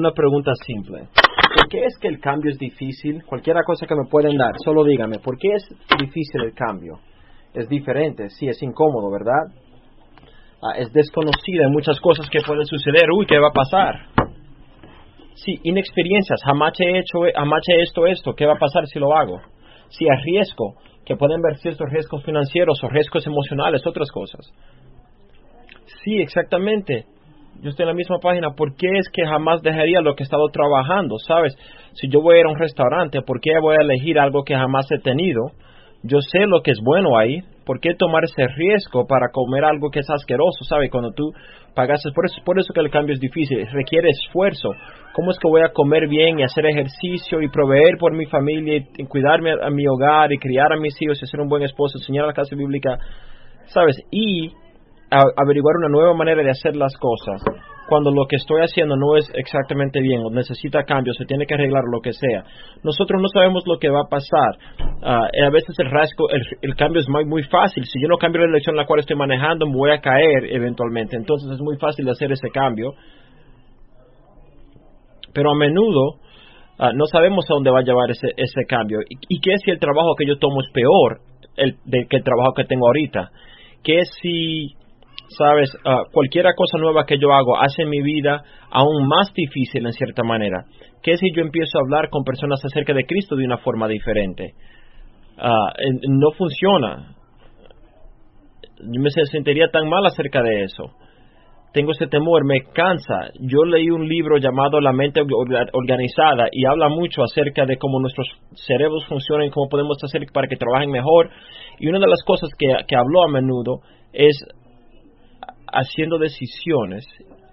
una pregunta simple. ¿Por qué es que el cambio es difícil? Cualquier cosa que me pueden dar, solo dígame, ¿por qué es difícil el cambio? Es diferente, sí, es incómodo, ¿verdad? Es desconocida, hay muchas cosas que pueden suceder. Uy, ¿qué va a pasar? Sí, inexperiencias, jamás he hecho esto, ¿qué va a pasar si lo hago? Sí, hay riesgo, que pueden ver ciertos riesgos financieros o riesgos emocionales, otras cosas. Sí, exactamente. Yo estoy en la misma página. ¿Por qué es que jamás dejaría lo que he estado trabajando? ¿Sabes? Si yo voy a ir a un restaurante, ¿por qué voy a elegir algo que jamás he tenido? Yo sé lo que es bueno ahí. ¿Por qué tomar ese riesgo para comer algo que es asqueroso? ¿Sabes? Cuando tú pagas, por eso que el cambio es difícil. Requiere esfuerzo. ¿Cómo es que voy a comer bien y hacer ejercicio y proveer por mi familia y cuidarme a mi hogar y criar a mis hijos y ser un buen esposo, enseñar la clase bíblica? ¿Sabes? Y averiguar una nueva manera de hacer las cosas cuando lo que estoy haciendo no es exactamente bien o necesita cambios, se tiene que arreglar lo que sea. Nosotros no sabemos lo que va a pasar. A veces el cambio es muy fácil. Si yo no cambio la dirección en la cual estoy manejando, me voy a caer eventualmente. Entonces es muy fácil hacer ese cambio. Pero a menudo no sabemos a dónde va a llevar ese cambio. ¿Y qué si el trabajo que yo tomo es peor que el trabajo que tengo ahorita? ¿Qué si... ¿Sabes? Cualquier cosa nueva que yo hago hace mi vida aún más difícil en cierta manera? ¿Qué si yo empiezo a hablar con personas acerca de Cristo de una forma diferente? No funciona. Yo me sentiría tan mal acerca de eso. Tengo ese temor, me cansa. Yo leí un libro llamado La mente organizada y habla mucho acerca de cómo nuestros cerebros funcionan y cómo podemos hacer para que trabajen mejor. Y una de las cosas que habló a menudo es haciendo decisiones.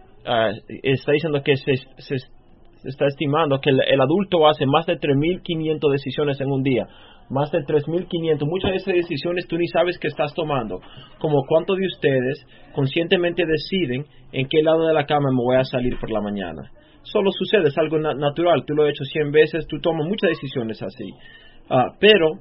Está diciendo que se está estimando que el adulto hace más de 3.500 decisiones en un día. Más de 3.500. Muchas de esas decisiones tú ni sabes que estás tomando. Como cuántos de ustedes conscientemente deciden en qué lado de la cama me voy a salir por la mañana. Solo sucede, es algo natural. Tú lo has hecho 100 veces, tú tomas muchas decisiones así. Pero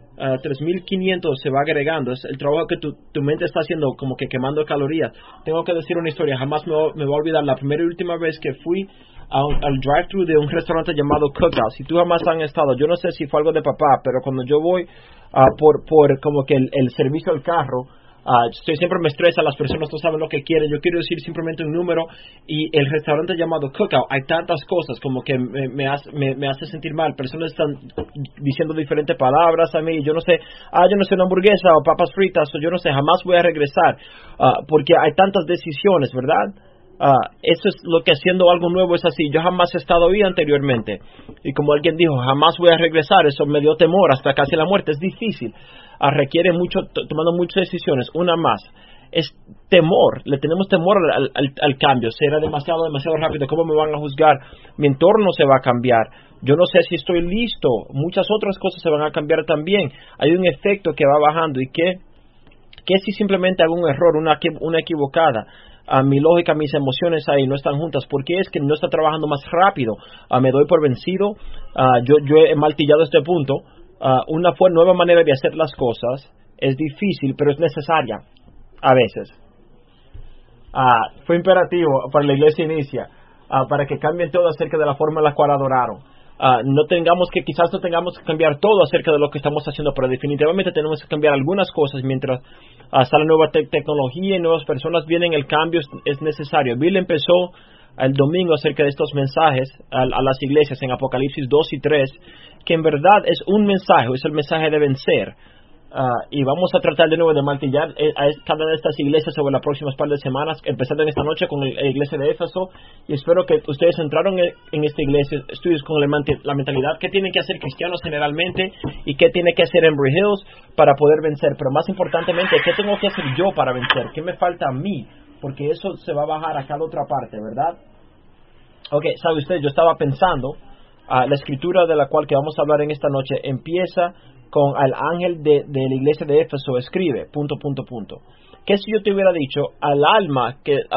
3.500 se va agregando. Es el trabajo que tu mente está haciendo, como que quemando calorías. Tengo que decir una historia. Jamás me voy a olvidar la primera y última vez que fui al drive-thru de un restaurante llamado Cookout. Si tú jamás han estado, yo no sé si fue algo de papá, pero cuando yo voy por como que el servicio al carro, siempre me estresa, las personas no saben lo que quieren. Yo quiero decir simplemente un número y el restaurante llamado Cookout, hay tantas cosas como que me hace sentir mal. Personas están diciendo diferentes palabras a mí. Yo no sé, una hamburguesa o papas fritas, o yo no sé, jamás voy a regresar porque hay tantas decisiones, ¿verdad? Eso es lo que haciendo algo nuevo es así. Yo jamás he estado ahí anteriormente y como alguien dijo, jamás voy a regresar. Eso me dio temor hasta casi la muerte. Es difícil, requiere mucho, tomando muchas decisiones. Una más es temor. Le tenemos temor al cambio. Será demasiado rápido. ¿Cómo me van a juzgar? Mi entorno se va a cambiar. Yo no sé si estoy listo. Muchas otras cosas se van a cambiar también. Hay un efecto que va bajando. ¿Y qué si simplemente hago un error, una equivocada? Mi lógica, mis emociones ahí no están juntas. ¿Por qué es que no está trabajando más rápido? Me doy por vencido. Yo he martillado este punto. Una nueva manera de hacer las cosas es difícil, pero es necesaria a veces. Fue imperativo para la iglesia inicia, para que cambien todo acerca de la forma en la cual adoraron. Quizás no tengamos que cambiar todo acerca de lo que estamos haciendo, pero definitivamente tenemos que cambiar algunas cosas mientras sale nueva tecnología y nuevas personas vienen. El cambio es necesario. Bill empezó el domingo acerca de estos mensajes a las iglesias en Apocalipsis 2 y 3, que en verdad es un mensaje, es el mensaje de vencer. Y vamos a tratar de nuevo de martillar cada una de estas iglesias sobre las próximas par de semanas, empezando en esta noche con la iglesia de Éfeso, y espero que ustedes entraron en esta iglesia, estudios con la mentalidad que tienen que hacer cristianos generalmente y qué tiene que hacer Embry Hills para poder vencer, pero más importantemente, qué tengo que hacer yo para vencer, qué me falta a mí, porque eso se va a bajar a cada otra parte, ¿verdad? Ok, sabe usted, yo estaba pensando, la escritura de la cual que vamos a hablar en esta noche empieza con al ángel de la iglesia de Éfeso escribe, ... ¿Qué si yo te hubiera dicho al alma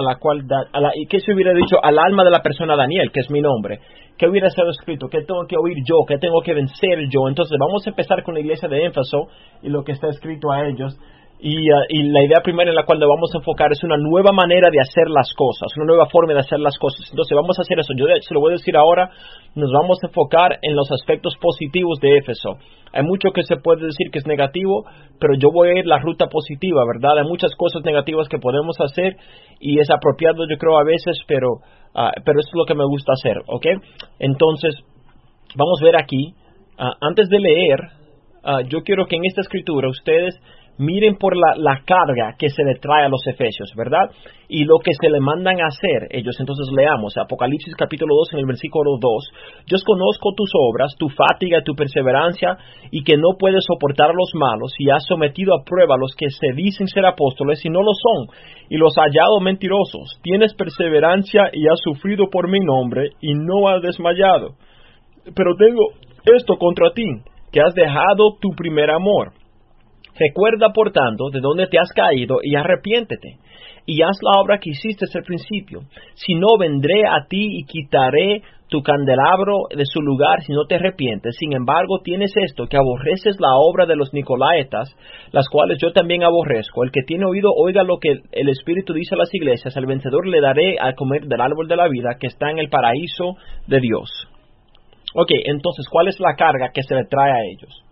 qué si hubiera dicho al alma de la persona Daniel, que es mi nombre? ¿Qué hubiera sido escrito? ¿Qué tengo que oír yo? ¿Qué tengo que vencer yo? Entonces vamos a empezar con la iglesia de Éfeso y lo que está escrito a ellos. Y la idea primera en la cual nos vamos a enfocar es una nueva manera de hacer las cosas, una nueva forma de hacer las cosas. Entonces vamos a hacer eso. Yo se lo voy a decir ahora, nos vamos a enfocar en los aspectos positivos de Éfeso. Hay mucho que se puede decir que es negativo, pero yo voy a ir la ruta positiva, ¿verdad? Hay muchas cosas negativas que podemos hacer y es apropiado, yo creo, a veces, pero eso es lo que me gusta hacer, ¿ok? Entonces, vamos a ver aquí, antes de leer, yo quiero que en esta escritura ustedes miren por la carga que se le trae a los efesios, ¿verdad? Y lo que se le mandan a hacer ellos. Entonces leamos Apocalipsis capítulo 2 en el versículo 2. Yo conozco tus obras, tu fatiga y tu perseverancia, y que no puedes soportar a los malos, y has sometido a prueba a los que se dicen ser apóstoles y no lo son, y los has hallado mentirosos. Tienes perseverancia y has sufrido por mi nombre, y no has desmayado. Pero tengo esto contra ti, que has dejado tu primer amor. Recuerda, por tanto, de dónde te has caído y arrepiéntete, y haz la obra que hiciste al principio. Si no, vendré a ti y quitaré tu candelabro de su lugar si no te arrepientes. Sin embargo, tienes esto, que aborreces la obra de los Nicolaitas, las cuales yo también aborrezco. El que tiene oído, oiga lo que el Espíritu dice a las iglesias. Al vencedor le daré a comer del árbol de la vida que está en el paraíso de Dios. Ok, entonces, ¿cuál es la carga que se le trae a ellos?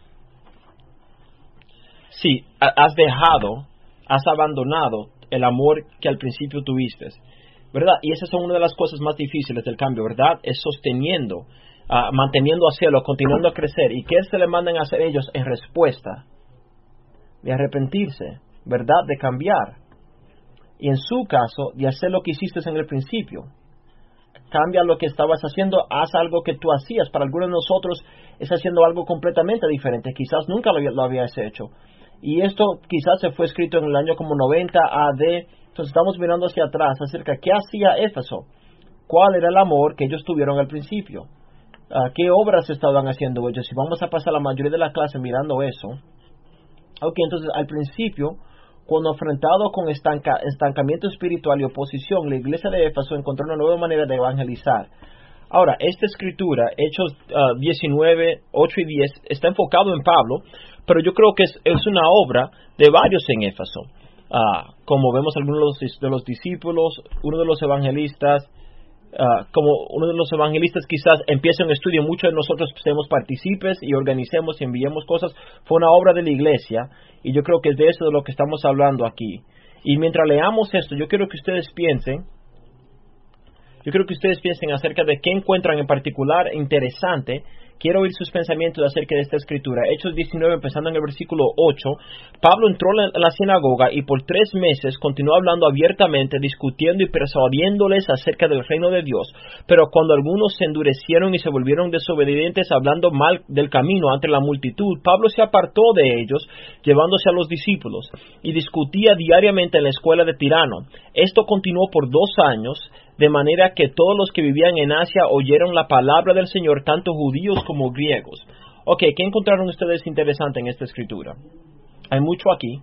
Sí, has abandonado el amor que al principio tuviste, ¿verdad? Y esa es una de las cosas más difíciles del cambio, ¿verdad? Es sosteniendo, manteniendo a cielo, continuando a crecer. ¿Y qué se le mandan a hacer ellos en respuesta? De arrepentirse, ¿verdad? De cambiar. Y en su caso, de hacer lo que hiciste en el principio. Cambia lo que estabas haciendo, haz algo que tú hacías. Para algunos de nosotros es haciendo algo completamente diferente. Quizás nunca lo habías hecho. Y esto quizás se fue escrito en el año como 90 AD. Entonces estamos mirando hacia atrás acerca de qué hacía Éfeso. ¿Cuál era el amor que ellos tuvieron al principio? ¿Qué obras estaban haciendo ellos? Y vamos a pasar la mayoría de la clase mirando eso. Ok, entonces al principio, cuando enfrentado con estancamiento espiritual y oposición, la iglesia de Éfeso encontró una nueva manera de evangelizar. Ahora, esta escritura, Hechos 19, 8 y 10, está enfocado en Pablo, pero yo creo que es una obra de varios en Éfeso. Como vemos algunos de los discípulos, uno de los evangelistas, como uno de los evangelistas quizás empieza un estudio, muchos de nosotros seamos partícipes y organicemos y enviemos cosas. Fue una obra de la iglesia, y yo creo que es de eso de lo que estamos hablando aquí. Y mientras leamos esto, yo quiero que ustedes piensen acerca de qué encuentran en particular interesante. Quiero oír sus pensamientos acerca de esta escritura. Hechos 19, empezando en el versículo 8. Pablo entró en la sinagoga y por 3 meses continuó hablando abiertamente, discutiendo y persuadiéndoles acerca del reino de Dios. Pero cuando algunos se endurecieron y se volvieron desobedientes, hablando mal del camino ante la multitud, Pablo se apartó de ellos, llevándose a los discípulos, y discutía diariamente en la escuela de Tirano. Esto continuó por 2 años, de manera que todos los que vivían en Asia oyeron la palabra del Señor, tanto judíos como griegos. Ok, ¿qué encontraron ustedes interesante en esta escritura? Hay mucho aquí.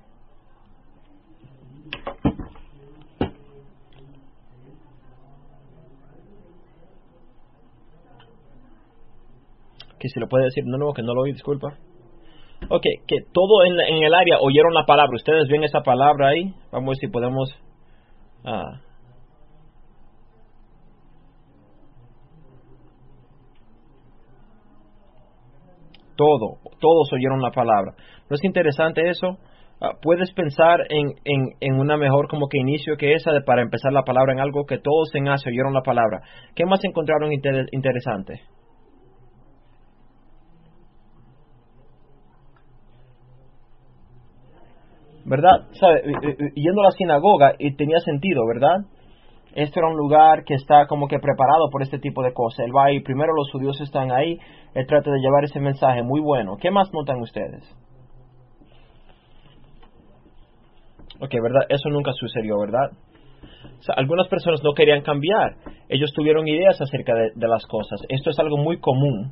Que si lo puede decir, no, que no lo oí, disculpa. Ok, que todo en el área oyeron la palabra. ¿Ustedes ven esa palabra ahí? Vamos a ver si podemos... Todos oyeron la palabra. ¿No es interesante eso? Puedes pensar en una mejor como que inicio que esa para empezar la palabra en algo que todos en Asia oyeron la palabra. ¿Qué más encontraron interesante? ¿Verdad? ¿Sabe? Yendo a la sinagoga y tenía sentido, ¿verdad? Este era un lugar que está como que preparado por este tipo de cosas. Él va ahí, primero los judíos están ahí, él trata de llevar ese mensaje muy bueno. ¿Qué más notan ustedes? Ok, ¿verdad? Eso nunca sucedió, ¿verdad? O sea, algunas personas no querían cambiar. Ellos tuvieron ideas acerca de las cosas. Esto es algo muy común.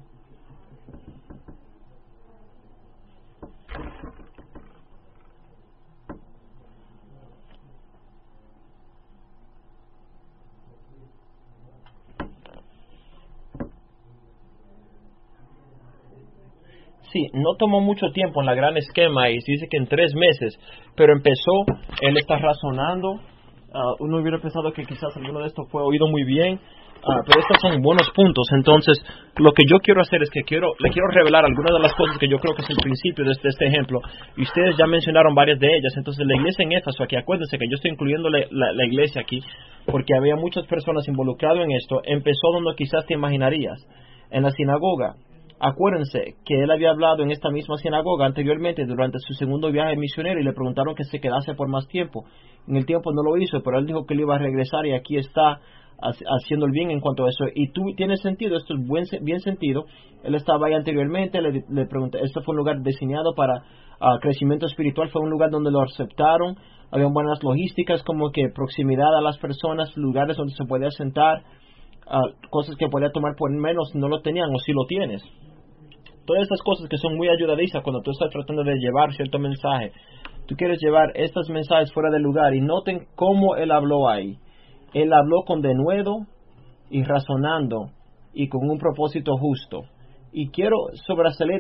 sí, no tomó mucho tiempo en la gran esquema y se dice que en 3 meses, pero empezó, él está razonando. Uno hubiera pensado que quizás alguno de estos fue oído muy bien, pero estos son buenos puntos. Entonces, lo que yo quiero hacer es que le quiero revelar algunas de las cosas que yo creo que es el principio de este ejemplo, y ustedes ya mencionaron varias de ellas. Entonces, la iglesia en Éfeso, aquí acuérdense que yo estoy incluyendo la iglesia aquí, porque había muchas personas involucradas en esto. Empezó donde quizás te imaginarías, en la sinagoga. Acuérdense que él había hablado en esta misma sinagoga anteriormente durante su segundo viaje misionero y le preguntaron que se quedase por más tiempo. En el tiempo no lo hizo, pero él dijo que él iba a regresar, y aquí está haciendo el bien en cuanto a eso. Y tú tienes sentido, esto es bien sentido. Él estaba ahí anteriormente, le pregunté, esto fue un lugar diseñado para crecimiento espiritual, fue un lugar donde lo aceptaron, había buenas logísticas como que proximidad a las personas, lugares donde se podía sentar, cosas que podía tomar por menos no lo tenían, o si lo tienes. Todas estas cosas que son muy ayudadizas cuando tú estás tratando de llevar cierto mensaje. Tú quieres llevar estos mensajes fuera del lugar, y noten cómo él habló ahí. Él habló con denuedo y razonando y con un propósito justo. Y quiero sobresalir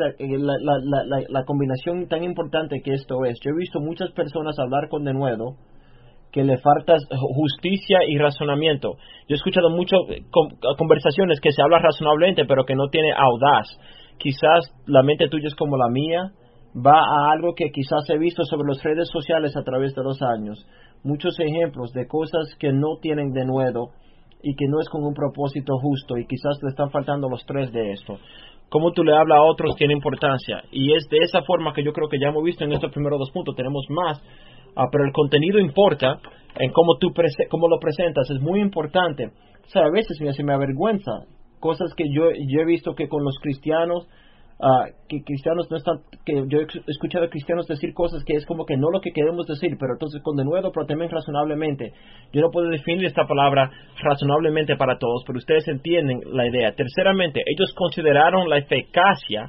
la combinación tan importante que esto es. Yo he visto muchas personas hablar con denuedo que le falta justicia y razonamiento. Yo he escuchado muchas conversaciones que se habla razonablemente, pero que no tiene audaz. Quizás la mente tuya es como la mía, va a algo que quizás he visto sobre las redes sociales a través de los años. Muchos ejemplos de cosas que no tienen denuedo y que no es con un propósito justo, y quizás le están faltando los 3 de esto. Cómo tú le hablas a otros tiene importancia, y es de esa forma que yo creo que ya hemos visto en estos primeros 2 puntos. Tenemos más, pero el contenido importa en cómo cómo lo presentas, es muy importante. O sea, a veces se me avergüenza cosas que yo he visto que con los cristianos, que cristianos no están, que yo he escuchado a cristianos decir cosas que es como que no lo que queremos decir, pero entonces con denuedo, pero también razonablemente. Yo no puedo definir esta palabra razonablemente para todos, pero ustedes entienden la idea. Terceramente, ellos consideraron la eficacia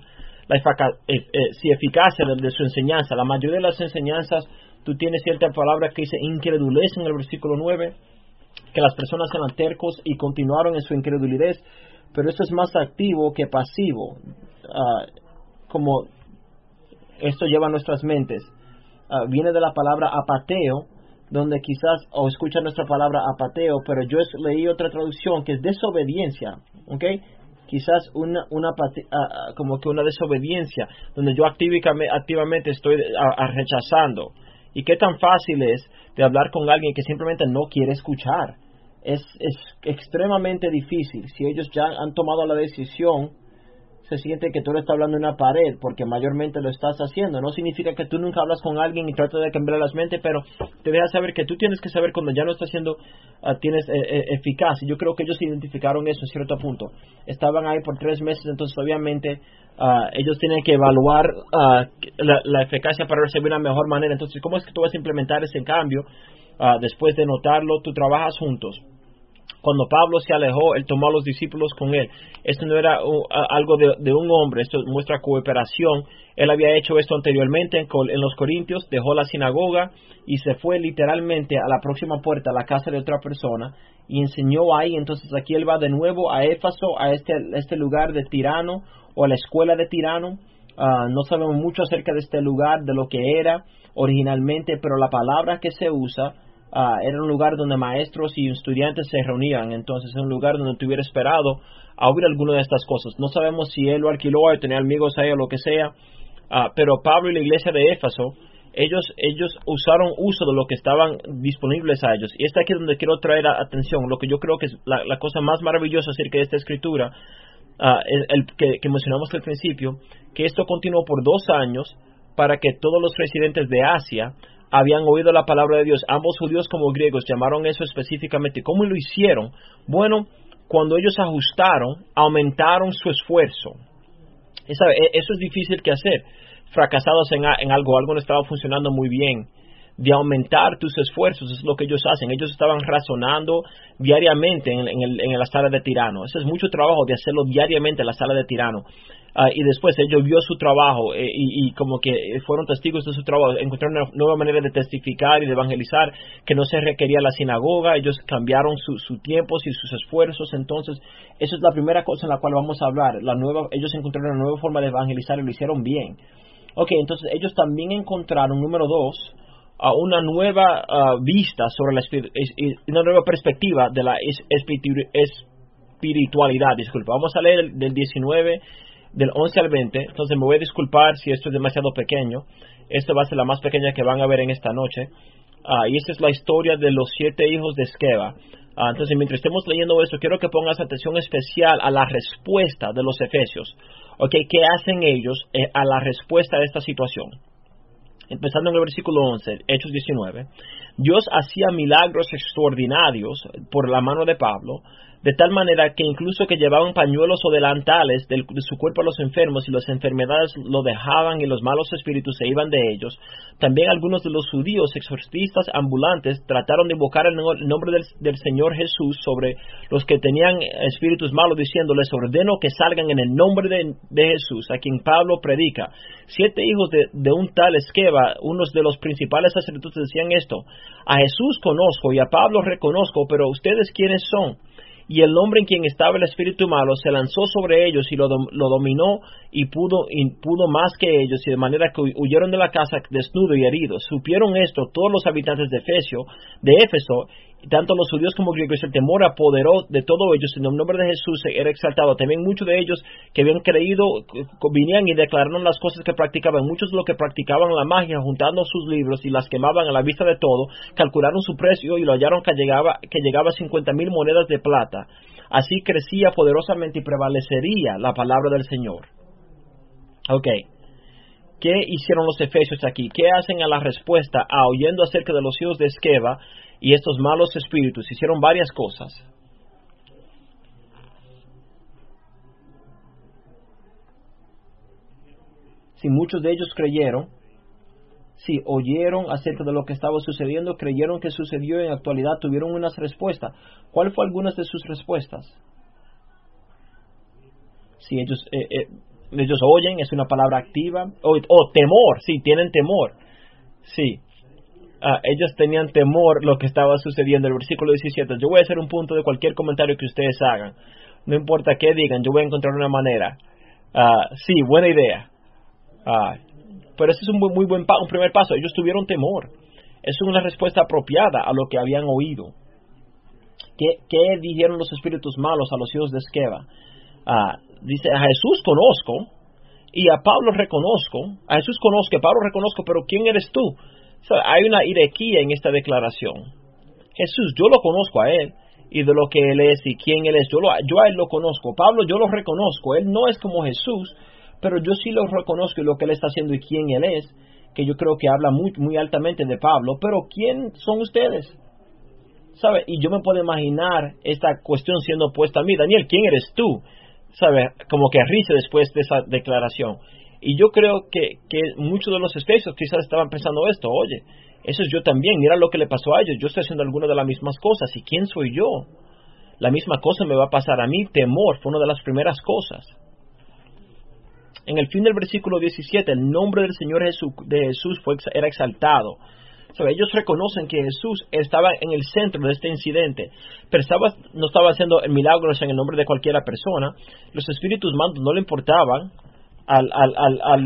de su enseñanza. La mayoría de las enseñanzas, tú tienes cierta palabra que dice incredulez en el versículo 9, que las personas eran tercos y continuaron en su incredulidad, pero esto es más activo que pasivo. Como esto lleva a nuestras mentes, viene de la palabra apateo, donde quizás, o escucha nuestra palabra apateo, pero yo leí otra traducción que es desobediencia, ¿ok? Quizás como que una desobediencia, donde yo activamente estoy rechazando. ¿Y qué tan fácil es de hablar con alguien que simplemente no quiere escuchar? Es extremadamente difícil. Si ellos ya han tomado la decisión, se siente que tú le estás hablando en una pared, porque mayormente lo estás haciendo. No significa que tú nunca hablas con alguien y tratas de cambiar las mentes, pero te deja saber que tú tienes que saber cuando ya no está siendo eficaz. Y yo creo que ellos identificaron eso en cierto punto. Estaban ahí por 3 meses, entonces obviamente ellos tienen que evaluar la eficacia para recibir una mejor manera. Entonces, ¿cómo es que tú vas a implementar ese cambio? Después de notarlo, tú trabajas juntos. Cuando Pablo se alejó, él tomó a los discípulos con él. Esto no era algo de un hombre, esto muestra cooperación. Él había hecho esto anteriormente en los Corintios, dejó la sinagoga y se fue literalmente a la próxima puerta, a la casa de otra persona, y enseñó ahí. Entonces aquí él va de nuevo a Éfeso, a este lugar de Tirano, o a la escuela de Tirano. No sabemos mucho acerca de este lugar, de lo que era originalmente, pero la palabra que se usa era un lugar donde maestros y estudiantes se reunían. Entonces es un lugar donde te hubiera esperado a oír alguna de estas cosas. No sabemos si él lo alquiló o tenía amigos ahí o lo que sea, pero Pablo y la iglesia de Éfeso, ellos usaron uso de lo que estaban disponibles a ellos. Y está aquí donde quiero traer atención, lo que yo creo que es la cosa más maravillosa acerca de esta escritura, que mencionamos al principio, que esto continuó por 2 años para que todos los residentes de Asia habían oído la palabra de Dios. Ambos judíos como griegos llamaron eso específicamente. ¿Cómo lo hicieron? Bueno, cuando ellos aumentaron su esfuerzo. Eso es difícil que hacer. Fracasados en algo no estaba funcionando muy bien. de aumentar tus esfuerzos. Es lo que ellos hacen. Ellos estaban razonando diariamente en la sala de Tirano. Ese es mucho trabajo de hacerlo diariamente en la sala de Tirano. Y después ellos vio su trabajo y como que fueron testigos de su trabajo, encontraron una nueva manera de testificar y de evangelizar, que no se requería la sinagoga. Ellos cambiaron su tiempo y sus esfuerzos. Entonces esa es la primera cosa en la cual vamos a hablar. Ellos encontraron una nueva forma de evangelizar y lo hicieron bien. Entonces ellos también encontraron, número 2, una nueva vista sobre una nueva perspectiva de la espiritualidad. Disculpa, vamos a leer del 19, del 11 al 20. Entonces me voy a disculpar si esto es demasiado pequeño. Esta va a ser la más pequeña que van a ver en esta noche. Y esta es la historia de los 7 hijos de Esqueva. Entonces, mientras estemos leyendo esto, quiero que pongas atención especial a la respuesta de los efesios. ¿Qué hacen ellos a la respuesta de esta situación? Empezando en el versículo 11, Hechos 19. Dios hacía milagros extraordinarios por la mano de Pablo, de tal manera que incluso que llevaban pañuelos o delantales de su cuerpo a los enfermos, y las enfermedades lo dejaban y los malos espíritus se iban de ellos. También algunos de los judíos exorcistas ambulantes trataron de invocar el nombre del Señor Jesús sobre los que tenían espíritus malos, diciéndoles: ordeno que salgan en el nombre de Jesús, a quien Pablo predica. 7 hijos de un tal Esqueva, unos de los principales sacerdotes, decían esto: a Jesús conozco y a Pablo reconozco, pero ¿ustedes quiénes son? Y el hombre en quien estaba el espíritu malo se lanzó sobre ellos y lo dominó y pudo más que ellos, y de manera que huyeron de la casa desnudo y heridos. Supieron esto todos los habitantes de Éfeso, tanto los judíos como griegos. El temor apoderó de todos ellos, en el nombre de Jesús era exaltado. También muchos de ellos que habían creído vinían y declararon las cosas que practicaban. Muchos de los que practicaban la magia, juntando sus libros y las quemaban a la vista de todo, calcularon su precio y lo hallaron que llegaba a 50,000 monedas de plata. Así crecía poderosamente y prevalecería la palabra del Señor. ¿Qué hicieron los efesios aquí? ¿Qué hacen a la respuesta oyendo acerca de los hijos de Esqueva y estos malos espíritus? Hicieron varias cosas. Si muchos de ellos creyeron, si oyeron acerca de lo que estaba sucediendo, creyeron que sucedió en actualidad, tuvieron unas respuestas. ¿Cuáles fueron algunas de sus respuestas? Si ellos oyen, es una palabra activa. Temor, sí, tienen temor. Sí. Ellos tenían temor lo que estaba sucediendo. El versículo 17. Yo voy a hacer un punto de cualquier comentario que ustedes hagan. No importa qué digan, yo voy a encontrar una manera. Sí, buena idea. Pero ese es un primer paso. Ellos tuvieron temor. Es una respuesta apropiada a lo que habían oído. ¿Qué dijeron los espíritus malos a los hijos de Esqueva? Dice: a Jesús conozco y a Pablo reconozco. A Jesús conozco, a Pablo reconozco, pero ¿quién eres tú? Hay una herejía en esta declaración. Jesús, yo lo conozco a él, y de lo que él es y quién él es, yo a él lo conozco. Pablo, yo lo reconozco. Él no es como Jesús, pero yo sí lo reconozco y lo que él está haciendo y quién él es, que yo creo que habla muy, muy altamente de Pablo. Pero ¿quién son ustedes? ¿Sabe? Y yo me puedo imaginar esta cuestión siendo puesta a mí: Daniel, ¿quién eres tú? ¿Sabe? Como que risa después de esa declaración. Y yo creo que muchos de los efesios quizás estaban pensando esto: oye, eso es yo también, mira lo que le pasó a ellos, yo estoy haciendo algunas de las mismas cosas, ¿y quién soy yo? La misma cosa me va a pasar a mí. Temor fue una de las primeras cosas. En el fin del versículo 17, el nombre del Señor Jesús era exaltado. Ellos reconocen que Jesús estaba en el centro de este incidente, pero no estaba haciendo milagros en el nombre de cualquiera persona. Los espíritus malos no le importaban a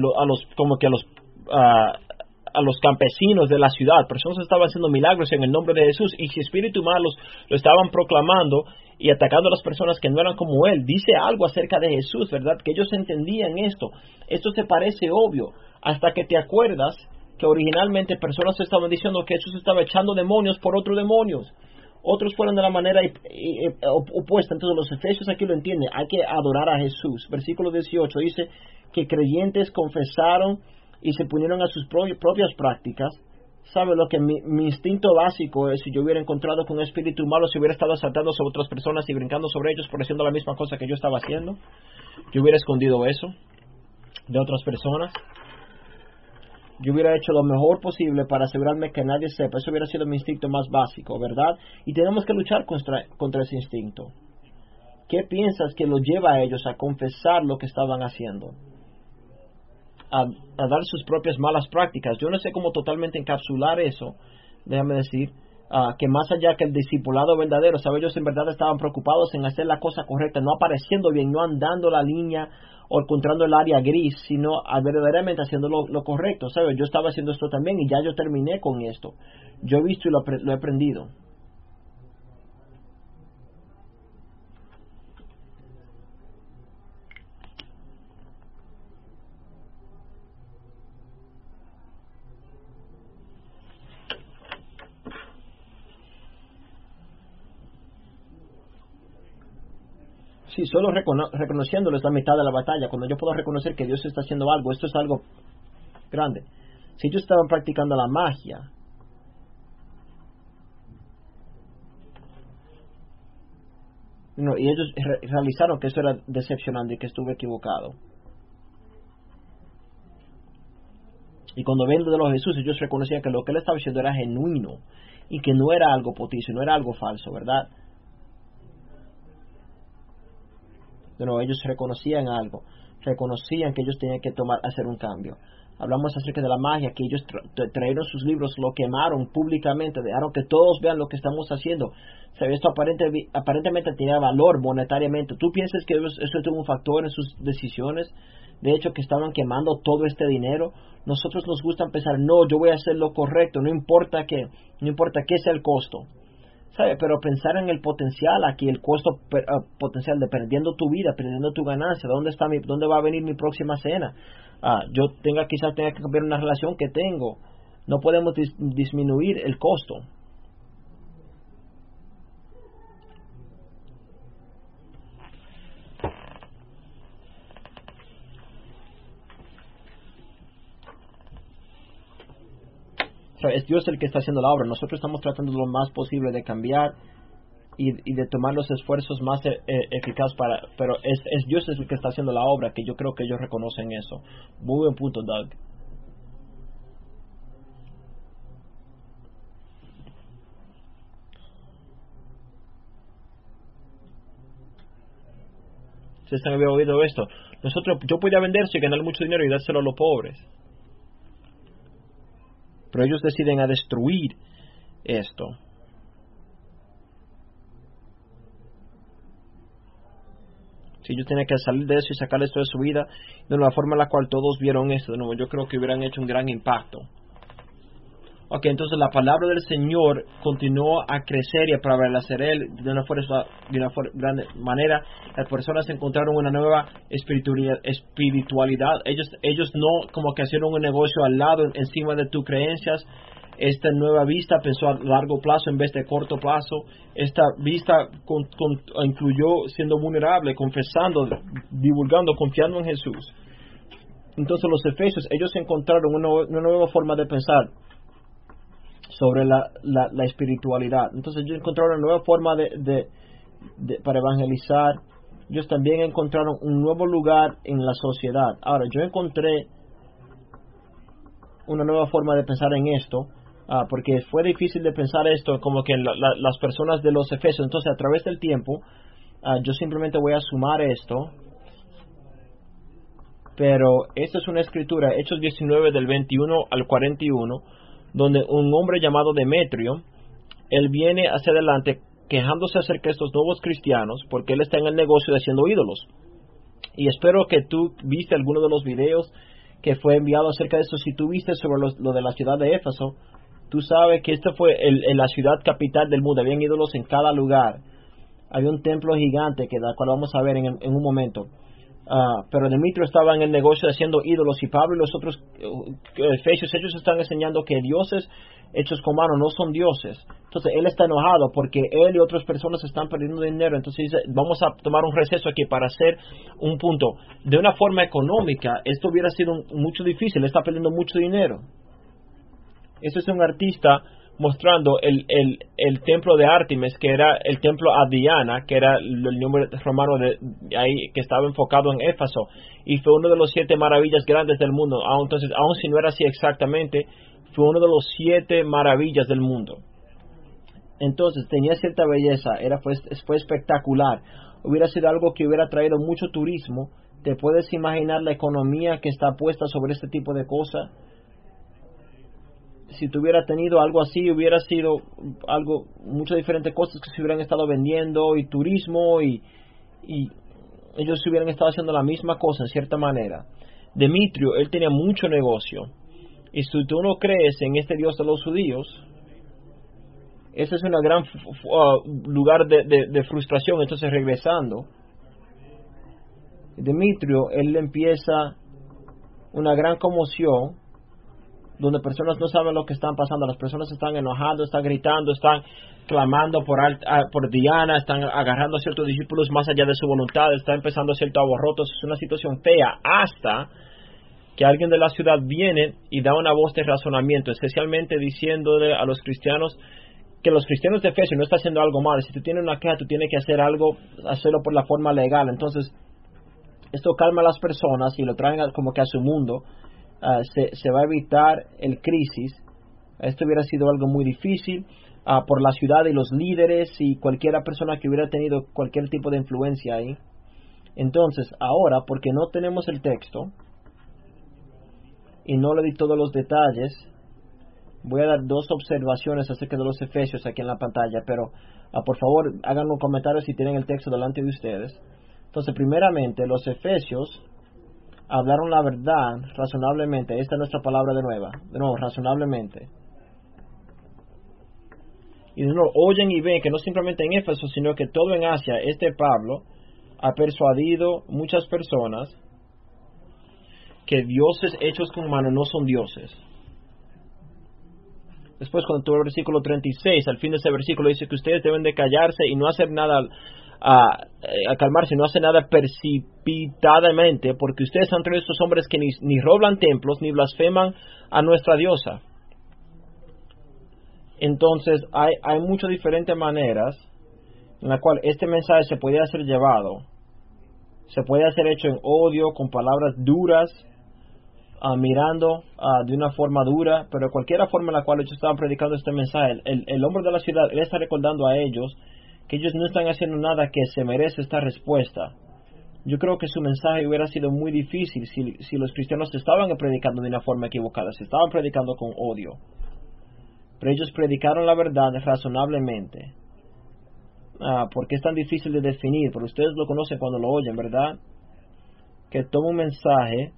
los campesinos de la ciudad. Personas estaban haciendo milagros en el nombre de Jesús, y si espíritus malos lo estaban proclamando y atacando a las personas que no eran como él, dice algo acerca de Jesús, ¿verdad? Que ellos entendían esto. Esto te parece obvio hasta que te acuerdas que originalmente personas estaban diciendo que Jesús estaba echando demonios por otros demonios. Otros fueron de la manera opuesta. Entonces los efesios aquí lo entienden. Hay que adorar a Jesús. Versículo 18 dice que creyentes confesaron y se pusieron a sus propias prácticas. ¿Sabe lo que mi instinto básico es? Si yo hubiera encontrado con un espíritu malo, si hubiera estado saltando sobre otras personas y brincando sobre ellos por haciendo la misma cosa que yo estaba haciendo, yo hubiera escondido eso de otras personas. Yo hubiera hecho lo mejor posible para asegurarme que nadie sepa. Eso hubiera sido mi instinto más básico, ¿verdad? Y tenemos que luchar contra ese instinto. ¿Qué piensas que los lleva a ellos a confesar lo que estaban haciendo? A dar sus propias malas prácticas. Yo no sé cómo totalmente encapsular eso. Déjame decir que más allá que el discipulado verdadero, ¿sabes? Ellos en verdad estaban preocupados en hacer la cosa correcta, no apareciendo bien, no andando la línea o encontrando el área gris, sino verdaderamente haciendo lo correcto, ¿sabes? Yo estaba haciendo esto también y ya yo terminé con esto. Yo he visto y lo he aprendido. Sí, solo reconociéndolo es la mitad de la batalla. Cuando yo puedo reconocer que Dios está haciendo algo, esto es algo grande. Si ellos estaban practicando la magia, y ellos realizaron que eso era decepcionante y que estuve equivocado. Y cuando ven de los Jesús, ellos reconocían que lo que él estaba haciendo era genuino y que no era algo potizo, no era algo falso, ¿verdad? Ellos reconocían algo, reconocían que ellos tenían que hacer un cambio. Hablamos acerca de la magia, que ellos trajeron sus libros, lo quemaron públicamente, dejaron que todos vean lo que estamos haciendo. O sea, esto aparentemente tenía valor monetariamente. ¿Tú piensas que eso tuvo un factor en sus decisiones? De hecho, que estaban quemando todo este dinero. Nosotros nos gusta pensar, no, yo voy a hacer lo correcto, no importa qué sea el costo. ¿Sabe? Pero pensar en el potencial aquí, el costo potencial de perdiendo tu vida, perdiendo tu ganancia, ¿dónde va a venir mi próxima cena? Quizás tenga que cambiar una relación que tengo. No podemos disminuir el costo. O sea, es Dios el que está haciendo la obra. Nosotros estamos tratando lo más posible de cambiar y de tomar los esfuerzos más eficaces pero es Dios el que está haciendo la obra, que yo creo que ellos reconocen eso. Muy buen punto, Doug. Ustedes han oído esto. Yo podía venderse y ganar mucho dinero y dárselo a los pobres. Pero ellos deciden a destruir esto. Si ellos tienen que salir de eso y sacar esto de su vida de una forma en la cual todos vieron esto, de nuevo, yo creo que hubieran hecho un gran impacto. Ok, entonces la palabra del Señor continuó a crecer y a prevalecer él de una gran manera. Las personas encontraron una nueva espiritualidad. Ellos no como que hicieron un negocio al lado, encima de tus creencias. Esta nueva vista pensó a largo plazo en vez de corto plazo. Esta vista incluyó siendo vulnerable, confesando, divulgando, confiando en Jesús. Entonces los efesios, ellos encontraron una nueva forma de pensar sobre la espiritualidad. Entonces ellos encontraron una nueva forma para evangelizar. Ellos también encontraron un nuevo lugar en la sociedad. Ahora, yo encontré una nueva forma de pensar en esto, porque fue difícil de pensar esto como que las personas de los Efesios. Entonces, a través del tiempo, yo simplemente voy a sumar esto. Pero esta es una escritura, Hechos 19 del 21 al 41, donde un hombre llamado Demetrio, él viene hacia adelante quejándose acerca de estos nuevos cristianos, porque él está en el negocio de haciendo ídolos. Y espero que tú viste alguno de los videos que fue enviado acerca de esto. Si tú viste sobre lo de la ciudad de Éfeso, tú sabes que esta fue la ciudad capital del mundo. Habían ídolos en cada lugar. Había un templo gigante, que da cual vamos a ver en un momento. Pero Demetrio estaba en el negocio de haciendo ídolos, y Pablo y los otros efesios, ellos están enseñando que dioses hechos con mano no son dioses. Entonces él está enojado porque él y otras personas están perdiendo dinero. Entonces dice, vamos a tomar un receso aquí para hacer un punto. De una forma económica, esto hubiera sido mucho difícil. Él está perdiendo mucho dinero. Este es un artista mostrando el templo de Artemis, que era el templo a Diana, que era el nombre romano de ahí, que estaba enfocado en Éfeso, y fue uno de los 7 maravillas grandes del mundo. Entonces, aun si no era así exactamente, fue uno de los 7 maravillas del mundo. Entonces tenía cierta belleza, fue espectacular. Hubiera sido algo que hubiera traído mucho turismo. ¿Te puedes imaginar la economía que está puesta sobre este tipo de cosas? Si tuviera tenido algo así, hubiera sido algo, muchas diferentes cosas que se hubieran estado vendiendo, y turismo, y ellos hubieran estado haciendo la misma cosa en cierta manera. Demetrio, él tenía mucho negocio, y si tú no crees en este Dios de los judíos, ese es un gran lugar de frustración. Entonces, regresando, Demetrio, él empieza una gran conmoción, donde personas no saben lo que están pasando. Las personas están enojadas, están gritando, están clamando por Diana, están agarrando a ciertos discípulos más allá de su voluntad, está empezando ciertos aborrotos. Es una situación fea, hasta que alguien de la ciudad viene y da una voz de razonamiento, especialmente diciéndole a los cristianos que los cristianos de Efesios no están haciendo algo malo. Si tú tienes una queja, tú tienes que hacerlo por la forma legal. Entonces, esto calma a las personas y lo traen como que a su mundo. Se va a evitar el crisis. Esto hubiera sido algo muy difícil por la ciudad y los líderes y cualquier persona que hubiera tenido cualquier tipo de influencia ahí. Entonces, ahora, porque no tenemos el texto y no le di todos los detalles, voy a dar 2 observaciones acerca de los Efesios aquí en la pantalla, pero por favor hagan un comentario si tienen el texto delante de ustedes. Entonces, primeramente, los Efesios hablaron la verdad razonablemente. Esta es nuestra palabra de nuevo, razonablemente. Y de nuevo, oyen y ven que no simplemente en Éfeso, sino que todo en Asia, Pablo ha persuadido muchas personas que dioses hechos con mano no son dioses. Después, cuando tú ves el versículo 36, al fin de ese versículo dice que ustedes deben de callarse y no hacer nada a calmarse, no hace nada precipitadamente, porque ustedes son entre estos hombres que ni roban templos ni blasfeman a nuestra diosa. Entonces hay muchas diferentes maneras en la cual este mensaje se puede hacer llevado. Se puede hacer hecho en odio, con palabras duras, mirando de una forma dura, pero cualquier forma en la cual ellos estaban predicando este mensaje, el hombre de la ciudad, él está recordando a ellos que ellos no están haciendo nada que se merece esta respuesta. Yo creo que su mensaje hubiera sido muy difícil si los cristianos estaban predicando de una forma equivocada, se estaban predicando con odio. Pero ellos predicaron la verdad razonablemente. Porque es tan difícil de definir, pero ustedes lo conocen cuando lo oyen, ¿verdad? Que toma un mensaje.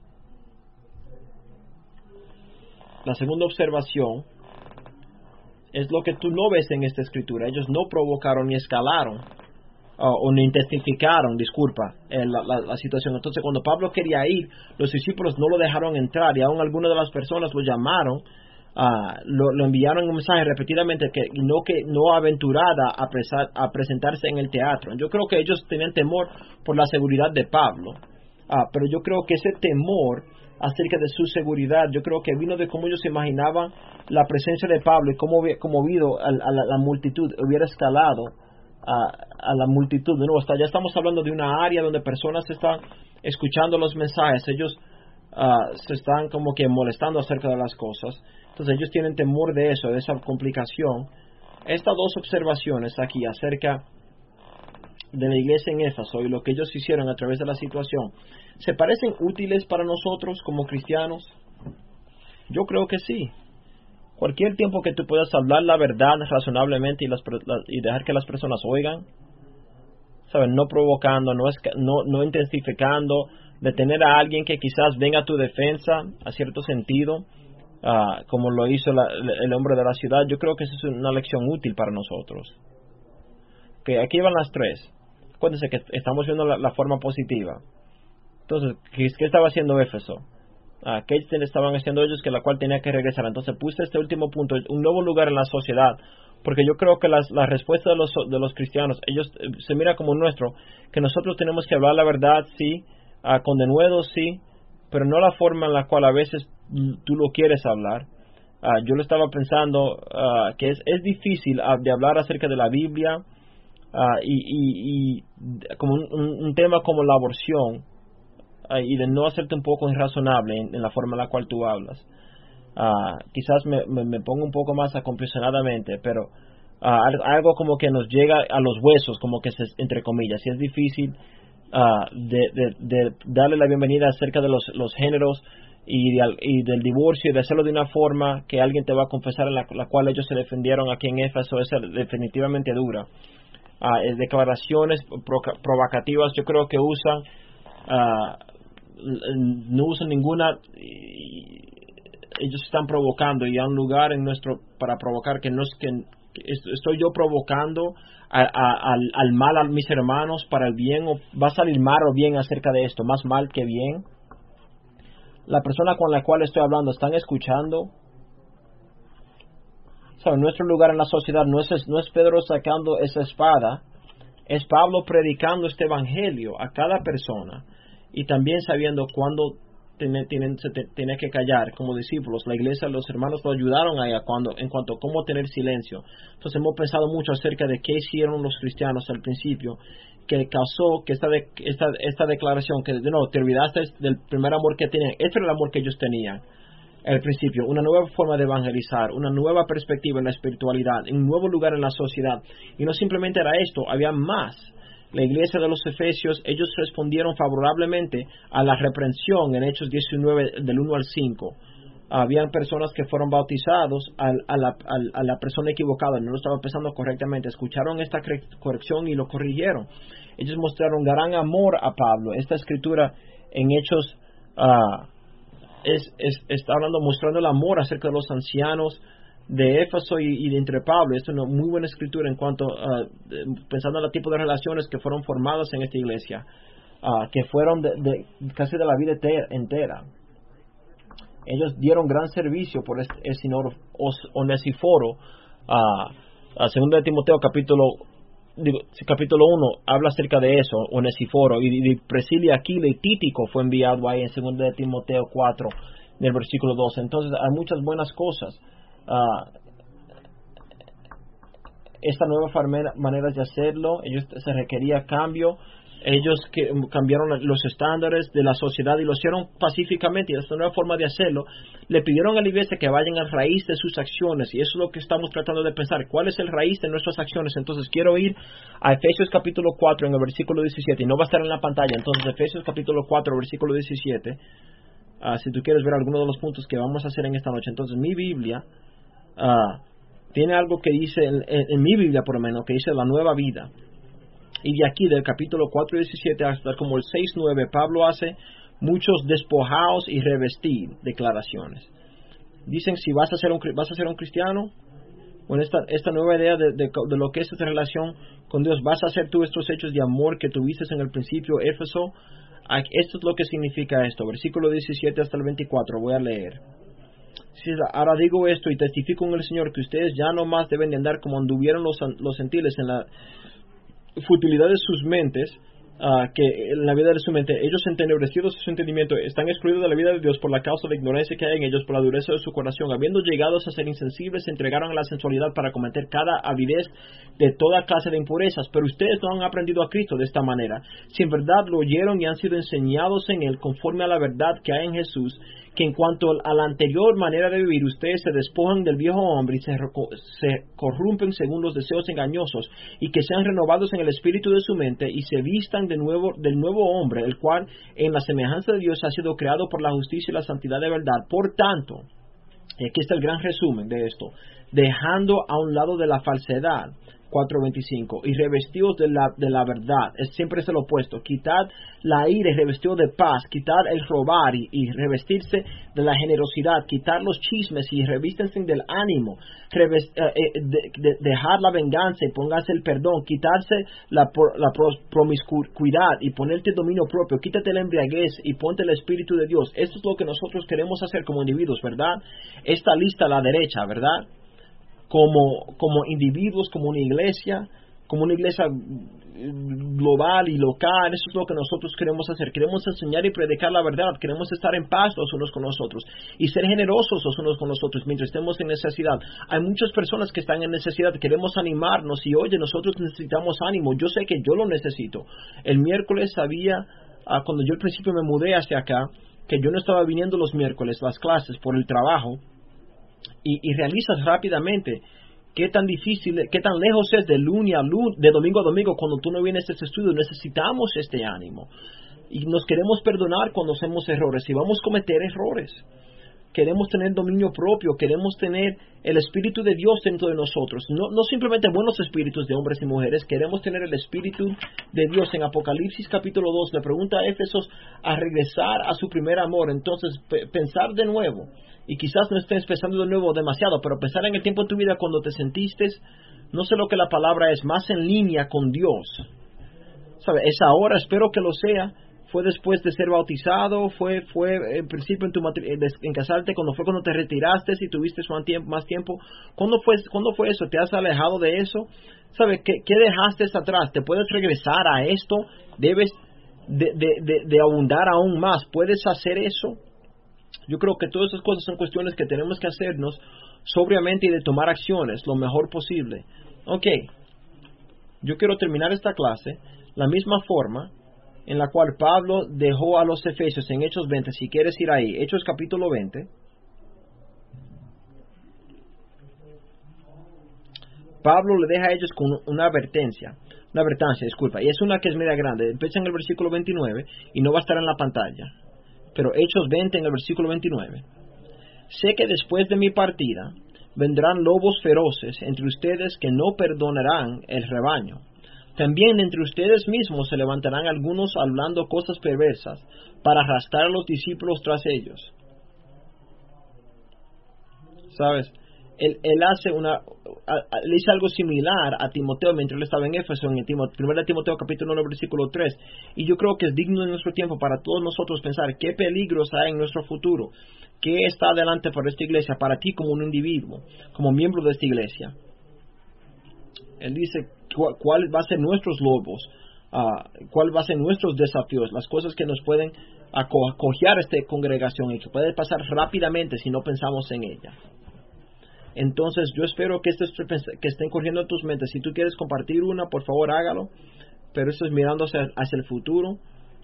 La segunda observación es lo que tú no ves en esta escritura. Ellos no provocaron ni escalaron o ni intensificaron, la situación. Entonces, cuando Pablo quería ir, los discípulos no lo dejaron entrar, y aún algunas de las personas lo llamaron, lo enviaron un mensaje repetidamente que no aventurada a presentarse en el teatro. Yo creo que ellos tenían temor por la seguridad de Pablo, pero yo creo que ese temor acerca de su seguridad, yo creo que vino de cómo ellos se imaginaban la presencia de Pablo y cómo a la multitud hubiera escalado a la multitud. De nuevo, ya estamos hablando de una área donde personas están escuchando los mensajes, ellos se están como que molestando acerca de las cosas. Entonces ellos tienen temor de eso, de esa complicación. Estas 2 observaciones aquí acerca de la iglesia en Éfeso y lo que ellos hicieron a través de la situación, ¿se parecen útiles para nosotros como cristianos? Yo creo que sí. Cualquier tiempo que tú puedas hablar la verdad razonablemente y dejar que las personas oigan, ¿saben? No provocando, no intensificando, detener a alguien que quizás venga a tu defensa, a cierto sentido, como lo hizo el hombre de la ciudad. Yo creo que eso es una lección útil para nosotros. Okay, aquí van las 3. Acuérdense que estamos viendo la forma positiva. Entonces, ¿qué estaba haciendo Éfeso? ¿Qué estaban haciendo ellos, que la cual tenía que regresar? Entonces puse este último punto, un nuevo lugar en la sociedad, porque yo creo que la respuesta de los cristianos, ellos se mira como nuestro, que nosotros tenemos que hablar la verdad, sí, con denuedo, sí, pero no la forma en la cual a veces tú lo quieres hablar. yo lo estaba pensando, que es difícil de hablar acerca de la Biblia, y como un tema como la aborción, y de no hacerte un poco irrazonable en la forma en la cual tú hablas. Quizás me pongo un poco más acomplexionadamente, pero algo como que nos llega a los huesos, como que entre comillas, y es difícil de darle la bienvenida acerca de los géneros y del divorcio, y de hacerlo de una forma que alguien te va a confesar, en la cual ellos se defendieron aquí en Éfeso. Es definitivamente dura. Declaraciones provocativas, yo creo que no usan ninguna. Ellos están provocando, y hay un lugar para provocar que no es que estoy yo provocando al mal a mis hermanos para el bien, o va a salir mal o bien acerca de esto, más mal que bien. La persona con la cual estoy hablando, ¿están escuchando? ¿Saben? Nuestro lugar en la sociedad no es Pedro sacando esa espada, es Pablo predicando este evangelio a cada persona, y también sabiendo cuándo tiene que callar como discípulos. La iglesia, los hermanos lo ayudaron a ella en cuanto a cómo tener silencio. Entonces hemos pensado mucho acerca de qué hicieron los cristianos al principio, que causó que esta declaración, que no, te olvidaste del primer amor que tenían. Este era el amor que ellos tenían al principio, una nueva forma de evangelizar, una nueva perspectiva en la espiritualidad, un nuevo lugar en la sociedad. Y no simplemente era esto, había más. La iglesia de los Efesios, ellos respondieron favorablemente a la reprensión en Hechos 19 del 1 al 5. Habían personas que fueron bautizados a la persona equivocada, no lo estaba pensando correctamente, escucharon esta corrección y lo corrigieron. Ellos mostraron gran amor a Pablo. Esta escritura en Hechos está mostrando el amor acerca de los ancianos de Éfeso y de entre Pablo. Esto es una muy buena escritura en cuanto pensando en el tipo de relaciones que fueron formadas en esta iglesia, que fueron casi de la vida entera. Ellos dieron gran servicio por el señor Onesíforo. Segunda de Timoteo capítulo 1 habla acerca de eso, Onesíforo, y Priscila, Aquila y Títico fue enviado ahí en segunda de Timoteo 4 en el versículo 12. Entonces hay muchas buenas cosas. Esta nueva manera de hacerlo, ellos se requería cambio. Ellos cambiaron los estándares de la sociedad y lo hicieron pacíficamente, y esta nueva forma de hacerlo. Le pidieron a la iglesia que vayan a raíz de sus acciones, y eso es lo que estamos tratando de pensar. ¿Cuál es el raíz de nuestras acciones? Entonces quiero ir a Efesios capítulo 4 en el versículo 17, y no va a estar en la pantalla. Entonces Efesios capítulo 4 versículo 17, si tú quieres ver alguno de los puntos que vamos a hacer en esta noche. Entonces mi Biblia tiene algo que dice, en mi Biblia por lo menos, que dice la nueva vida. Y de aquí, del capítulo 4:17 hasta como el 6:9, Pablo hace muchos despojados y revestir declaraciones. Dicen, si vas a ser un cristiano, con esta nueva idea de lo que es esta relación con Dios, vas a hacer tú estos hechos de amor que tuviste en el principio, Éfeso. Esto es lo que significa esto. Versículo 17 hasta el 24, voy a leer. Ahora digo esto y testifico en el Señor que ustedes ya no más deben de andar como anduvieron los gentiles en la futilidad de sus mentes, que en la vida de su mente, ellos entenebrecidos su entendimiento, están excluidos de la vida de Dios por la causa de la ignorancia que hay en ellos, por la dureza de su corazón, habiendo llegado a ser insensibles, se entregaron a la sensualidad para cometer cada avidez de toda clase de impurezas. Pero ustedes no han aprendido a Cristo de esta manera. Si en verdad lo oyeron y han sido enseñados en Él, conforme a la verdad que hay en Jesús, que en cuanto a la anterior manera de vivir, ustedes se despojan del viejo hombre y se corrompen según los deseos engañosos, y que sean renovados en el espíritu de su mente y se vistan del nuevo hombre, el cual en la semejanza de Dios ha sido creado por la justicia y la santidad de verdad. Por tanto, y aquí está el gran resumen de esto, dejando a un lado de la falsedad, 4:25, y revestidos de la verdad. Siempre es el opuesto. Quitad la ira y revestidos de paz. Quitad el robar y revestirse de la generosidad. Quitad los chismes y revístense del ánimo. Dejar la venganza y póngase el perdón. Quitarse la promiscuidad y ponerte dominio propio. Quítate la embriaguez y ponte el Espíritu de Dios. Esto es lo que nosotros queremos hacer como individuos, ¿verdad? Esta lista a la derecha, ¿verdad? Como individuos, como una iglesia, como una iglesia global y local. Eso es lo que nosotros queremos hacer. Queremos enseñar y predicar la verdad. Queremos estar en paz los unos con los otros y ser generosos los unos con los otros mientras estemos en necesidad. Hay muchas personas que están en necesidad. Queremos animarnos y oye, nosotros necesitamos ánimo. Yo sé que yo lo necesito. El miércoles cuando yo al principio me mudé hacia acá, que yo no estaba viniendo los miércoles las clases por el trabajo, y realizas rápidamente qué tan difícil, qué tan lejos es de lunes a lunes, de domingo a domingo cuando tú no vienes a este estudio. Necesitamos este ánimo y nos queremos perdonar cuando hacemos errores y vamos a cometer errores. Queremos tener dominio propio, queremos tener el Espíritu de Dios dentro de nosotros, no simplemente buenos espíritus de hombres y mujeres. Queremos tener el Espíritu de Dios. En Apocalipsis capítulo 2 le pregunta a Éfesos a regresar a su primer amor. Entonces pensar de nuevo, y quizás no estés pensando de nuevo demasiado, pero pensar en el tiempo de tu vida cuando te sentiste, no sé lo que la palabra es, más en línea con Dios. ¿Sabe? Es ahora, espero que lo sea. Fue después de ser bautizado, fue en principio en casarte, cuando te retiraste y tuviste más tiempo. ¿Cuándo fue eso? ¿Te has alejado de eso? ¿Sabes? ¿Qué dejaste atrás? ¿Te puedes regresar a esto? ¿Debes de abundar aún más? ¿Puedes hacer eso? Yo creo que todas esas cosas son cuestiones que tenemos que hacernos sobriamente y de tomar acciones lo mejor posible. Ok, yo quiero terminar esta clase la misma forma en la cual Pablo dejó a los Efesios en Hechos 20. Si quieres ir ahí, Hechos capítulo 20. Pablo le deja a ellos con una advertencia, y es una que es media grande. Empieza en el versículo 29 y no va a estar en la pantalla, pero Hechos 20 en el versículo 29. Sé que después de mi partida vendrán lobos feroces entre ustedes que no perdonarán el rebaño. También entre ustedes mismos se levantarán algunos hablando cosas perversas para arrastrar a los discípulos tras ellos. ¿Sabes? Él hizo algo similar a Timoteo mientras él estaba en Éfeso, en 1 Timoteo capítulo 1 versículo 3. Y yo creo que es digno de nuestro tiempo para todos nosotros pensar qué peligros hay en nuestro futuro, qué está adelante para esta iglesia, para ti como un individuo, como miembro de esta iglesia. Él dice cuál va a ser nuestros lobos, cuál va a ser nuestros desafíos, las cosas que nos pueden acoger a esta congregación y que puede pasar rápidamente si no pensamos en ella. Entonces yo espero que estén corriendo en tus mentes. Si tú quieres compartir una, por favor hágalo, pero esto es mirando hacia el futuro.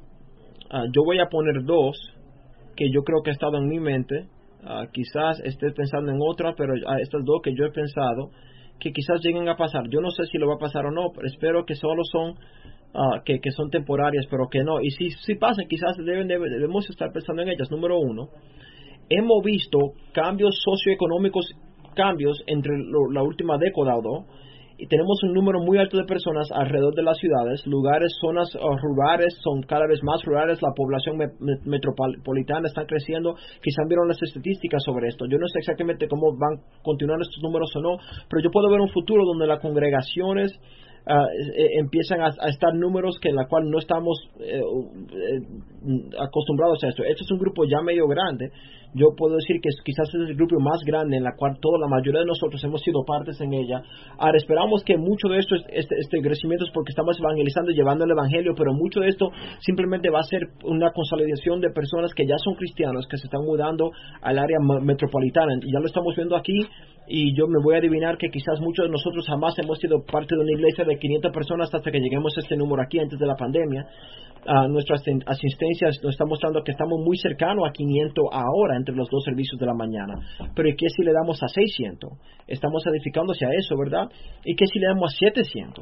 Yo voy a poner dos que yo creo que han estado en mi mente. Quizás estés pensando en otras, pero estas dos que yo he pensado que quizás lleguen a pasar. Yo no sé si lo va a pasar o no, pero espero que solo son que son temporarias, pero que no. Y si pasan, quizás debemos estar pensando en ellas. Número 1, hemos visto cambios socioeconómicos, cambios entre la última década o dos, y tenemos un número muy alto de personas alrededor de las ciudades, lugares, zonas rurales, son cada vez más rurales, la población metropolitana está creciendo. Quizás vieron las estadísticas sobre esto. Yo no sé exactamente cómo van a continuar estos números o no, pero yo puedo ver un futuro donde las congregaciones empiezan a estar números que en la cual no estamos acostumbrados a esto. Este es un grupo ya medio grande. Yo puedo decir que quizás es el grupo más grande en la cual la mayoría de nosotros hemos sido partes en ella. Ahora esperamos que mucho de esto, este crecimiento es porque estamos evangelizando y llevando el evangelio, pero mucho de esto simplemente va a ser una consolidación de personas que ya son cristianos, que se están mudando al área metropolitana. Y ya lo estamos viendo aquí, y yo me voy a adivinar que quizás muchos de nosotros jamás hemos sido parte de una iglesia de 500 personas hasta que lleguemos a este número aquí antes de la pandemia. Nuestra asistencia nos está mostrando que estamos muy cercanos a 500 ahora entre los dos servicios de la mañana. Pero ¿y qué si le damos a 600? Estamos edificándose a eso, ¿verdad? ¿Y qué si le damos a 700?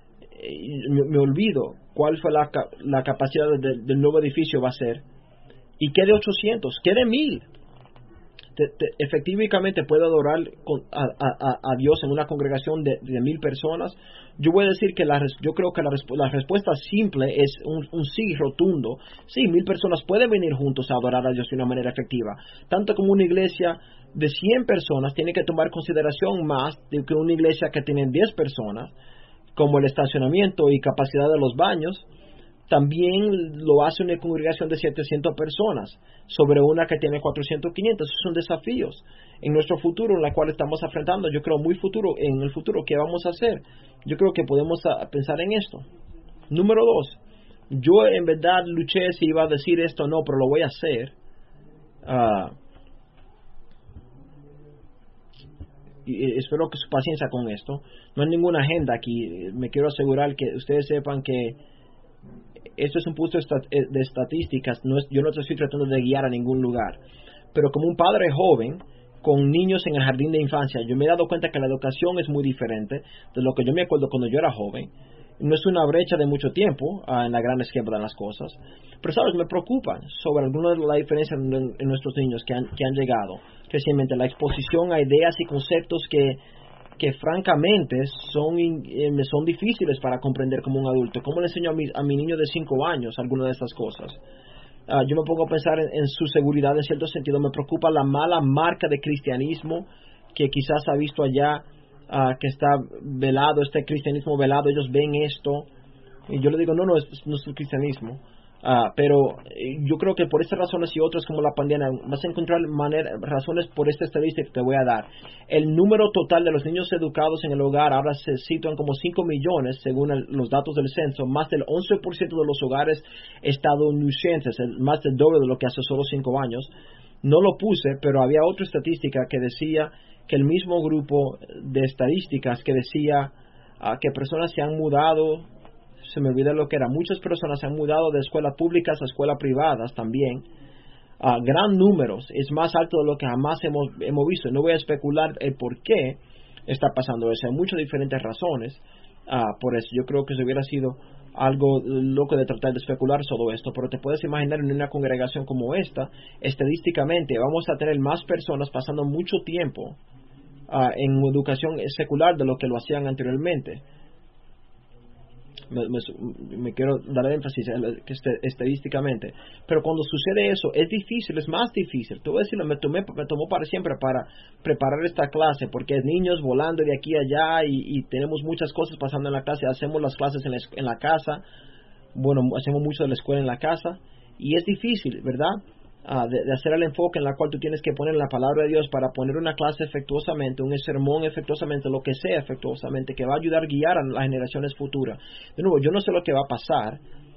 Me olvido cuál fue la capacidad del nuevo edificio va a ser. ¿Y qué de 800? ¿Qué de 1000? Efectivamente puedo adorar a Dios en una congregación de 1000 personas. Yo voy a decir que yo creo que la respuesta simple es un sí rotundo. Sí, 1000 personas pueden venir juntos a adorar a Dios de una manera efectiva. Tanto como una iglesia de 100 personas tiene que tomar consideración más de que una iglesia que tiene 10 personas, como el estacionamiento y capacidad de los baños. también lo hace una congregación de 700 personas sobre una que tiene 400, 500. Esos son desafíos en nuestro futuro en la cual estamos enfrentando. Yo creo en el futuro, ¿qué vamos a hacer? Yo creo que podemos pensar en esto. Número 2, yo en verdad luché si iba a decir esto o no, pero lo voy a hacer. Y espero que su paciencia con esto. No hay ninguna agenda aquí. Me quiero asegurar que ustedes sepan que esto es un punto de estadísticas. Yo no te estoy tratando de guiar a ningún lugar. Pero como un padre joven con niños en el jardín de infancia, yo me he dado cuenta que la educación es muy diferente de lo que yo me acuerdo cuando yo era joven. No es una brecha de mucho tiempo en la gran esquema de las cosas. Pero, ¿sabes? Me preocupa sobre algunas de las diferencias en nuestros niños que han llegado recientemente. La exposición a ideas y conceptos que francamente me son difíciles para comprender como un adulto. ¿Cómo le enseño a mi niño de 5 años algunas de estas cosas? Yo me pongo a pensar en su seguridad en cierto sentido. Me preocupa la mala marca de cristianismo que quizás ha visto allá, que está velado, este cristianismo velado. Ellos ven esto y yo le digo, no es el cristianismo. Pero yo creo que por estas razones y otras como la pandemia vas a encontrar razones por esta estadística que te voy a dar. El número total de los niños educados en el hogar ahora se sitúan como 5 millones según los datos del censo. Más del 11% de los hogares estadounidenses, más del doble de lo que hace solo 5 años. No lo puse, pero había otra estadística que decía que el mismo grupo de estadísticas que decía que personas se han mudado. Se me olvidó lo que era. Muchas personas se han mudado de escuelas públicas a escuelas privadas también. Gran números. Es más alto de lo que jamás hemos visto. No voy a especular el por qué está pasando eso. Hay muchas diferentes razones. Por eso yo creo que se hubiera sido algo loco de tratar de especular sobre esto. Pero te puedes imaginar en una congregación como esta, estadísticamente vamos a tener más personas pasando mucho tiempo en educación secular de lo que lo hacían anteriormente. Me quiero dar énfasis estadísticamente, pero cuando sucede eso es difícil, es más difícil. Te voy a decirlo, me tomó para siempre para preparar esta clase, porque es niños volando de aquí a allá y tenemos muchas cosas pasando en la clase. Hacemos las clases en la casa, hacemos mucho de la escuela en la casa y es difícil, ¿verdad? De hacer el enfoque en la cual tú tienes que poner la palabra de Dios para poner una clase efectuosamente, un sermón efectuosamente, lo que sea efectuosamente, que va a ayudar a guiar a las generaciones futuras. De nuevo, yo no sé lo que va a pasar.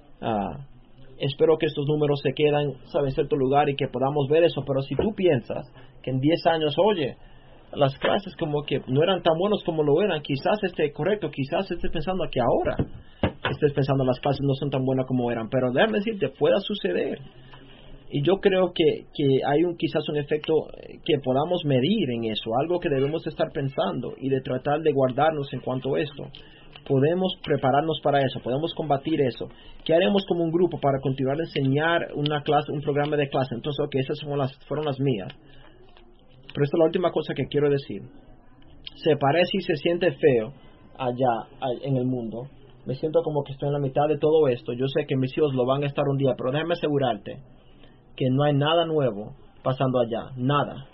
Espero que estos números se quedan, en cierto lugar y que podamos ver eso. Pero si tú piensas que en 10 años, oye, las clases como que no eran tan buenos como lo eran, quizás correcto, quizás estés pensando que ahora estés pensando las clases no son tan buenas como eran. Pero déjame decirte, pueda suceder. Y yo creo que hay quizás un efecto que podamos medir en eso, algo que debemos estar pensando y de tratar de guardarnos en cuanto a esto. Podemos prepararnos para eso, podemos combatir eso. ¿Qué haremos como un grupo para continuar a enseñar una clase, un programa de clase? Entonces, esas fueron las mías. Pero esta es la última cosa que quiero decir. Se parece y se siente feo allá en el mundo. Me siento como que estoy en la mitad de todo esto. Yo sé que mis hijos lo van a estar un día, pero déjame asegurarte que no hay nada nuevo pasando allá, nada.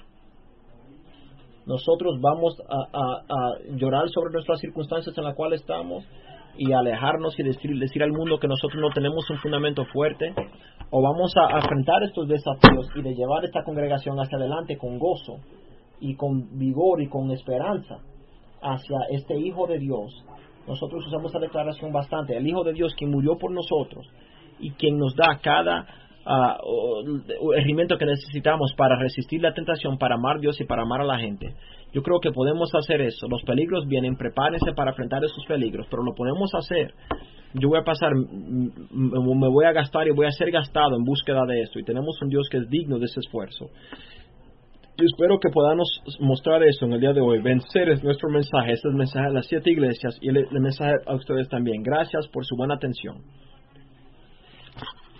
Nosotros vamos a llorar sobre nuestras circunstancias en las cuales estamos y alejarnos y decir al mundo que nosotros no tenemos un fundamento fuerte, o vamos a enfrentar estos desafíos y de llevar esta congregación hacia adelante con gozo y con vigor y con esperanza hacia este Hijo de Dios. Nosotros usamos esta declaración bastante, el Hijo de Dios quien murió por nosotros y quien nos da cada herramienta que necesitamos para resistir la tentación, para amar a Dios y para amar a la gente. Yo creo que podemos hacer eso. Los peligros vienen, prepárense para enfrentar esos peligros, pero lo podemos hacer. Yo voy a pasar, me voy a gastar y voy a ser gastado en búsqueda de esto, y tenemos un Dios que es digno de ese esfuerzo. Y espero que podamos mostrar eso en el día de hoy. Vencer es nuestro mensaje. Este es el mensaje de las 7 iglesias y el mensaje a ustedes también. Gracias por su buena atención.